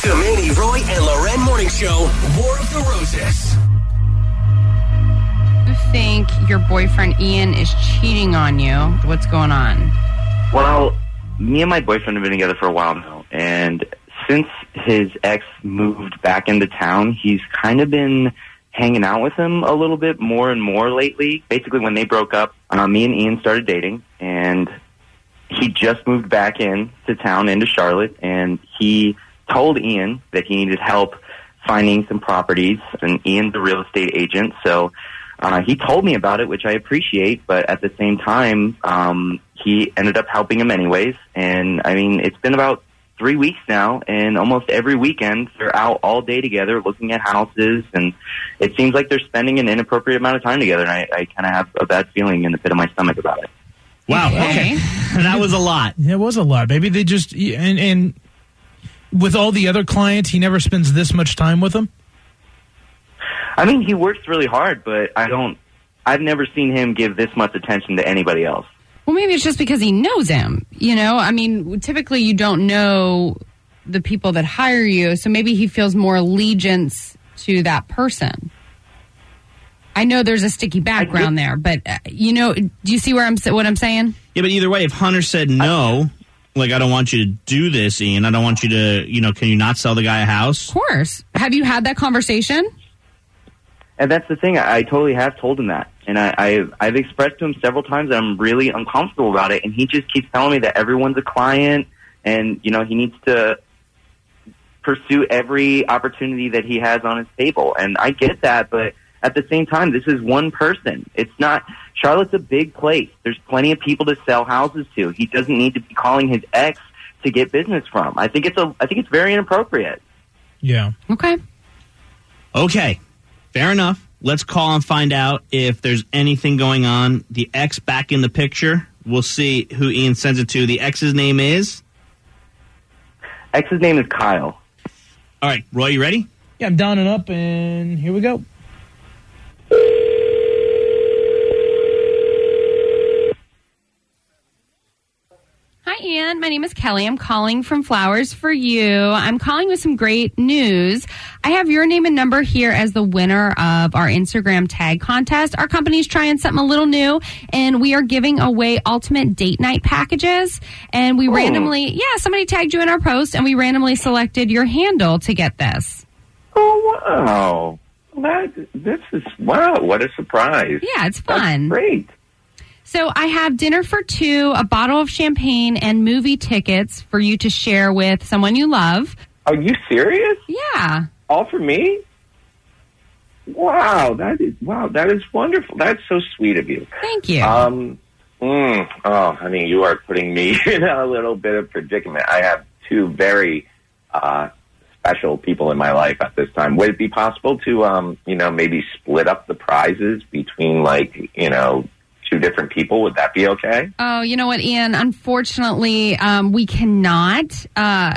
The Manny, Roy, and Loren Morning Show, War of the Roses. You think your boyfriend Ian is cheating on you? What's going on? Well, me and my boyfriend have been together for a while now, and since his ex moved back into town, he's kind of been hanging out with him a little bit more and more lately. Basically, when they broke up, me and Ian started dating, and he just moved back into town, into Charlotte, and he told Ian that he needed help finding some properties, and Ian's a real estate agent, so he told me about it, which I appreciate, but at the same time, he ended up helping him anyways, and I mean, it's been about 3 weeks now, and almost every weekend they're out all day together looking at houses, and it seems like they're spending an inappropriate amount of time together, and I kind of have a bad feeling in the pit of my stomach about it. Wow, okay. That was a lot. It was a lot. Maybe they just, and with all the other clients, he never spends this much time with them? I mean, he works really hard, but I've never seen him give this much attention to anybody else. Well, maybe it's just because he knows him, you know? I mean, typically you don't know the people that hire you, so maybe he feels more allegiance to that person. I know there's a sticky background there, but, you know, do you see what I'm saying? Yeah, but either way, if Hunter said no, like, I don't want you to do this, Ian, I don't want you to, you know, can you not sell the guy a house? Of course. Have you had that conversation? And that's the thing. I totally have told him that. And I've expressed to him several times that I'm really uncomfortable about it. And he just keeps telling me that everyone's a client and, you know, he needs to pursue every opportunity that he has on his table. And I get that, but at the same time, this is one person. It's not, Charlotte's a big place. There's plenty of people to sell houses to. He doesn't need to be calling his ex to get business from. I think it's very inappropriate. Yeah. Okay. Fair enough. Let's call and find out if there's anything going on. The ex back in the picture. We'll see who Ian sends it to. The ex's name is? Ex's name is Kyle. All right. Roy, you ready? Yeah, I'm down and up, and here we go. Hi, Ian. My name is Kelly. I'm calling from Flowers for You. I'm calling with some great news. I have your name and number here as the winner of our Instagram tag contest. Our company's trying something a little new, and we are giving away ultimate date night packages. And we randomly, somebody tagged you in our post, and we randomly selected your handle to get this. Oh, wow. This is, wow, what a surprise. Yeah, it's fun. That's great. So I have dinner for two, a bottle of champagne, and movie tickets for you to share with someone you love. Are you serious? Yeah. All for me? Wow, that is wonderful. That's so sweet of you. Thank you. Honey, you are putting me in a little bit of predicament. I have two very special people in my life at this time. Would it be possible to, maybe split up the prizes between, two different people? Would that be okay? Oh, you know what, Ian? Unfortunately, we cannot.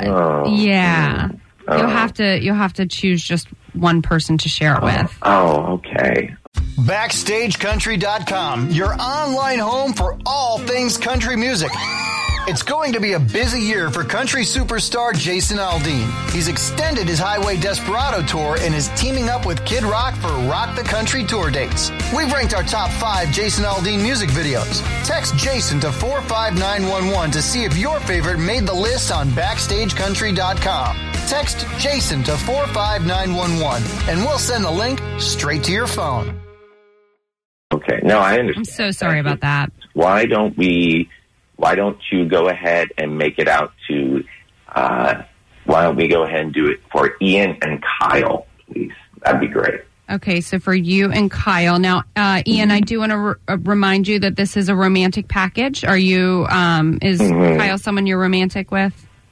You'll have to choose just one person to share it with. Oh, okay. BackstageCountry.com, your online home for all things country music. It's going to be a busy year for country superstar Jason Aldean. He's extended his Highway Desperado tour and is teaming up with Kid Rock for Rock the Country tour dates. We've ranked our top 5 Jason Aldean music videos. Text Jason to 45911 to see if your favorite made the list on BackstageCountry.com. Text Jason to 45911 and we'll send the link straight to your phone. Okay, no, I understand. I'm so sorry about that. Why don't you go ahead and make it out to, why don't we go ahead and do it for Ian and Kyle, please? That'd be great. Okay, so for you and Kyle. Now, Ian, I do want to remind you that this is a romantic package. Are you, is Kyle someone you're romantic with?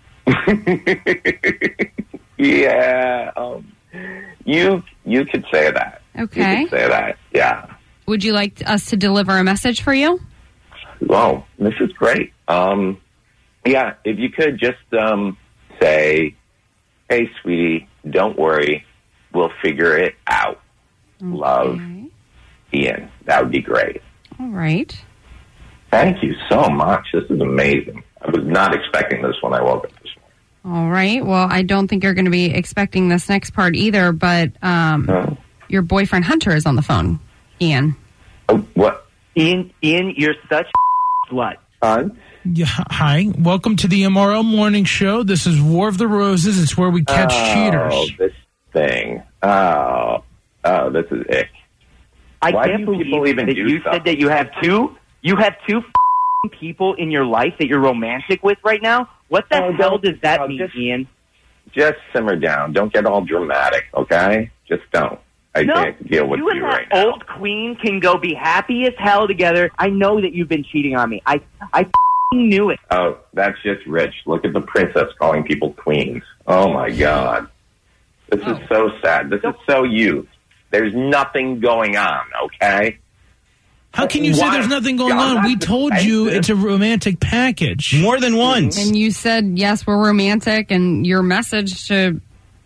Yeah, you could say that. Okay. You could say that, yeah. Would you like us to deliver a message for you? Well, this is great. Yeah, if you could just say, hey, sweetie, don't worry. We'll figure it out. Okay. Love, Ian. That would be great. All right. Thank you so much. This is amazing. I was not expecting this when I woke up this morning. All right. Well, I don't think you're going to be expecting this next part either, but your boyfriend Hunter is on the phone, Ian. Oh, what? Ian, you're such a slut. Son? Yeah, hi. Welcome to the MRL Morning Show. This is War of the Roses. It's where we catch cheaters. Oh, this thing. Oh, this is ick. I Why can't do people believe even that do you stuff? said that you have two people in your life that you're romantic with right now. What the hell does that mean, Ian? Just simmer down. Don't get all dramatic, okay? Just don't. I can't deal with you right now. You and that old queen can go be happy as hell together. I know that you've been cheating on me. I knew it. Oh, that's just rich. Look at the princess calling people queens. Oh, my God. This is so sad. This is so you. There's nothing going on, okay? How can you say there's nothing going on? We told you it's a romantic package. More than once. And you said, yes, we're romantic, and your message to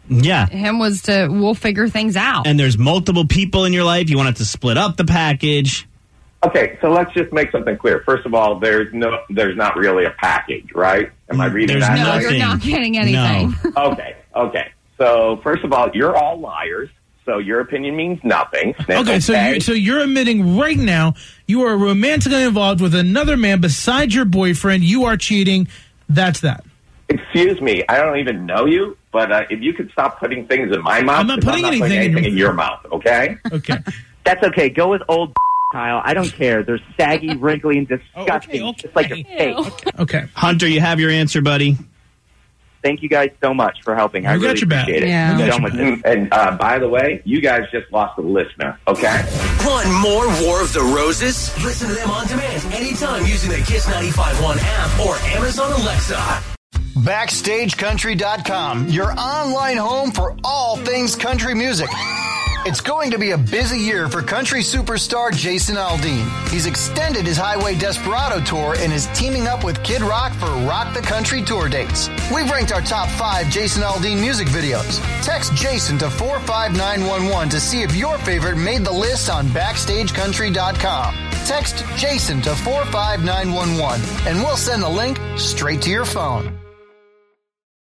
him was we'll figure things out. And there's multiple people in your life. You wanted to split up the package. Okay, so let's just make something clear. First of all, there's not really a package, right? Am I reading that right? No, you're not getting anything. No. Okay. So first of all, you're all liars. So your opinion means nothing. Okay, so you're admitting right now you are romantically involved with another man besides your boyfriend. You are cheating. That's that. Excuse me, I don't even know you, but if you could stop putting things in my mouth, I'm not putting anything in your mouth, okay? Okay. That's okay. Go with old Kyle. I don't care. They're saggy, wrinkly, and disgusting. Okay. Just like your face. Okay. Hunter, you have your answer, buddy. Thank you guys so much for helping. I really appreciate it. Yeah. So much. And by the way, you guys just lost a listener, okay? Want more War of the Roses? Listen to them on demand anytime using the Kiss 95.1 app or Amazon Alexa. BackstageCountry.com, your online home for all things country music. It's going to be a busy year for country superstar Jason Aldean. He's extended his Highway Desperado tour and is teaming up with Kid Rock for Rock the Country tour dates. We've ranked our top 5 Jason Aldean music videos. Text Jason to 45911 to see if your favorite made the list on BackstageCountry.com. Text Jason to 45911 and we'll send the link straight to your phone.